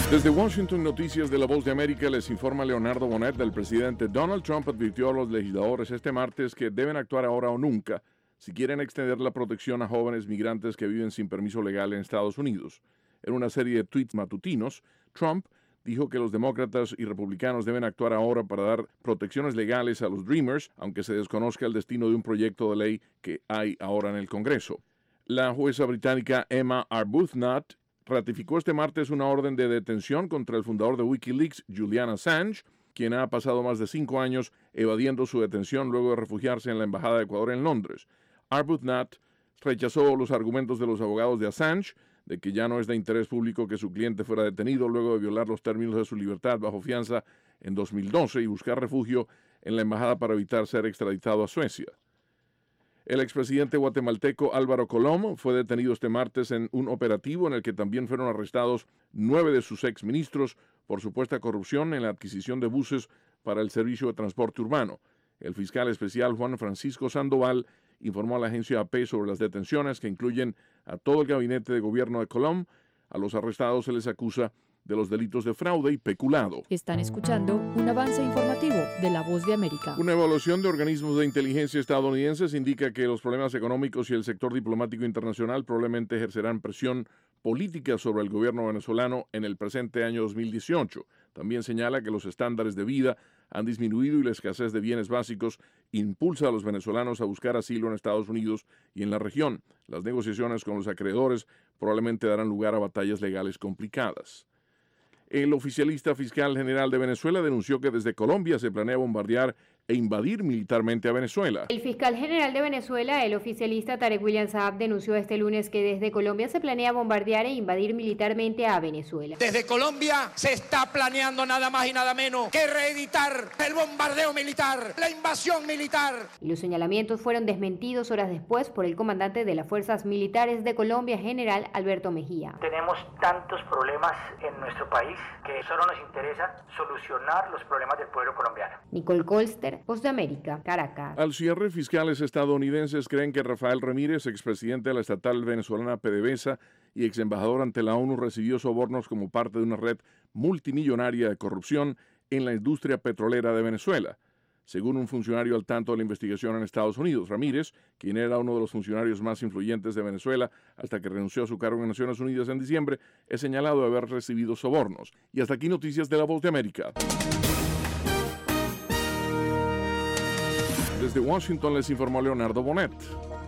Desde Washington, Noticias de la Voz de América, les informa Leonardo Bonet. El presidente Donald Trump advirtió a los legisladores este martes que deben actuar ahora o nunca si quieren extender la protección a jóvenes migrantes que viven sin permiso legal en Estados Unidos. En una serie de tweets matutinos, Trump dijo que los demócratas y republicanos deben actuar ahora para dar protecciones legales a los Dreamers, aunque se desconozca el destino de un proyecto de ley que hay ahora en el Congreso. La jueza británica Emma Arbuthnot ratificó este martes una orden de detención contra el fundador de Wikileaks, Julian Assange, quien ha pasado más de 5 años evadiendo su detención luego de refugiarse en la Embajada de Ecuador en Londres. Arbuthnot rechazó los argumentos de los abogados de Assange de que ya no es de interés público que su cliente fuera detenido luego de violar los términos de su libertad bajo fianza en 2012 y buscar refugio en la embajada para evitar ser extraditado a Suecia. El expresidente guatemalteco Álvaro Colom fue detenido este martes en un operativo en el que también fueron arrestados 9 de sus exministros por supuesta corrupción en la adquisición de buses para el servicio de transporte urbano. El fiscal especial Juan Francisco Sandoval informó a la agencia AP sobre las detenciones que incluyen a todo el gabinete de gobierno de Colom. A los arrestados se les acusa de los delitos de fraude y peculado. Están escuchando un avance informativo de La Voz de América. Una evaluación de organismos de inteligencia estadounidenses indica que los problemas económicos y el sector diplomático internacional probablemente ejercerán presión política sobre el gobierno venezolano en el presente año 2018. También señala que los estándares de vida han disminuido y la escasez de bienes básicos impulsa a los venezolanos a buscar asilo en Estados Unidos y en la región. Las negociaciones con los acreedores probablemente darán lugar a batallas legales complicadas. El oficialista fiscal general de Venezuela denunció que desde Colombia se planea bombardear e invadir militarmente a Venezuela. El fiscal general de Venezuela, el oficialista Tarek William Saab, denunció este lunes que desde Colombia se planea bombardear e invadir militarmente a Venezuela. Desde Colombia se está planeando nada más y nada menos que reeditar el bombardeo militar, la invasión militar. Y los señalamientos fueron desmentidos horas después por el comandante de las Fuerzas Militares de Colombia, general Alberto Mejía. Tenemos tantos problemas en nuestro país que solo nos interesa solucionar los problemas del pueblo colombiano. Nicole Colster, Voz de América, Caracas. Al cierre, fiscales estadounidenses creen que Rafael Ramírez, expresidente de la estatal venezolana PDVSA y exembajador ante la ONU, recibió sobornos como parte de una red multimillonaria de corrupción en la industria petrolera de Venezuela. Según un funcionario al tanto de la investigación en Estados Unidos, Ramírez, quien era uno de los funcionarios más influyentes de Venezuela hasta que renunció a su cargo en Naciones Unidas en diciembre, es señalado de haber recibido sobornos. Y hasta aquí noticias de La Voz de América. Desde Washington les informó Leonardo Bonet.